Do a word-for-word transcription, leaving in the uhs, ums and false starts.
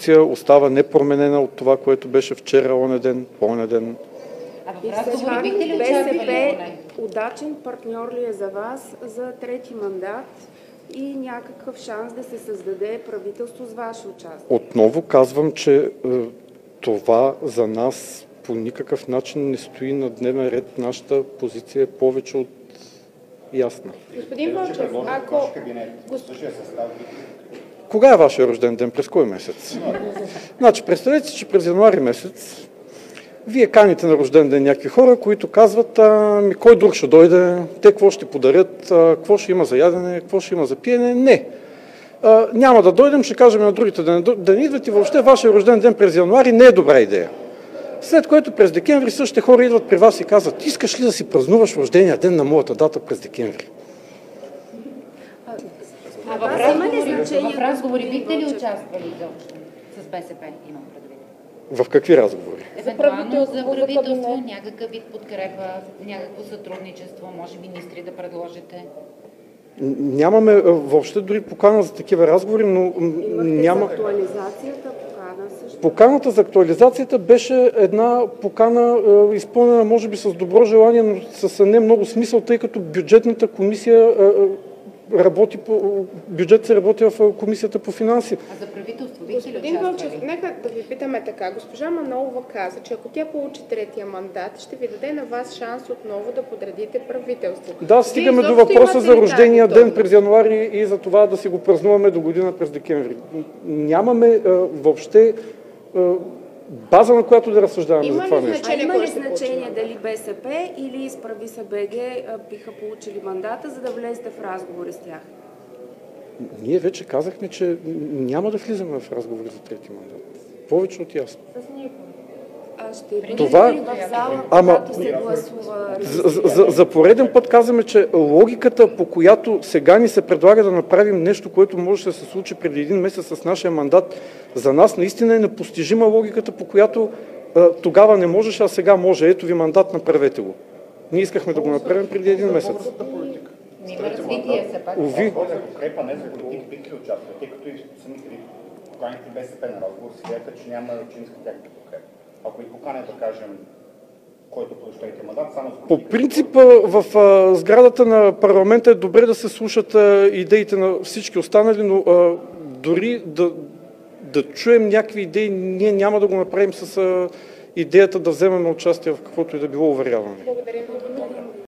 позиция остава непроменена от това, което беше вчера, оня ден, оня ден. А в разговори бихте ли БСП удачен партньор ли е за вас за трети мандат и някакъв шанс да се създаде правителство с ваше участие? Отново казвам, че е, това за нас по никакъв начин не стои на дневен ред. Нашата позиция е повече от ясна. Господин Вълчев, ако... Кога е вашия рожден ден? През кой месец? Значи, представете си, че през януари месец вие каните на рожден ден някакви хора, които казват, ами кой друг ще дойде, те какво ще подарят, а, какво ще има за ядене, какво ще има за пиене. Не. А, няма да дойдем, ще кажем на другите да не, да не идват и въобще вашия рожден ден през януари не е добра идея. След което през декември същите хора идват при вас и казват, искаш ли да си празнуваш рождения ден на моята дата през декември? А в разговори, в разговори бихте ли участвали изобщо с БСП, имам предвид? В какви разговори? Евентуално за правителство, някакъв вид подкрепа, някакво сътрудничество, може министри да предложите? Нямаме въобще дори покана за такива разговори, но Имахте няма... за актуализацията покана също? Поканата за актуализацията беше една покана, е, изпълнена може би с добро желание, но с не много смисъл, тъй като бюджетната комисия е, работи по, бюджет се работи в комисията по финанси. А за правителство бихте ли Господин Вълчев, участвали? нека да ви питаме така. Госпожа Манолова каза, че ако тя получи третия мандат, ще ви даде на вас шанс отново да подредите правителство. Да, стигаме Вие до изобщо въпроса имате за ли рождения тази ден готовност? през януари и за това да си го празнуваме до година през декември. Нямаме е, въобще е, база, на която да разсъждаваме Има за това ли нещо. А значение има кой ли ще получи значение мандат? дали БСП или Изправи се БГ биха получили мандата, за да влезете в разговори с тях? Ние вече казахме, че няма да влизаме в разговори за трети мандат. Повече от ясно. А ще бъдете Това- ли в зала, Ама- когато се гласува? За, за, за пореден път казваме, че логиката, по която сега ни се предлага да направим нещо, което може да се случи преди един месец с нашия мандат, за нас наистина е непостижима логиката, по която а, тогава не можеше, а сега може. Ето ви мандат, направете го. Ние искахме да го направим преди един месец. Има развитие все пак. Уви. За подкрепа, не за политики, бихте ли участвали, тъй като и самите ви поканите БСП на разговор, си казаха, че няма че не искат тяхната подкрепа. Ако и поканят, да кажем, който получи третия мандат, само за По политика. принцип, а, в а, сградата на парламента е добре да се слушат а, идеите на всички останали, но а, дори да, да чуем някакви идеи, ние няма да го направим с а, идеята да вземем участие в каквото и да било, уверяване. Благодаря ви.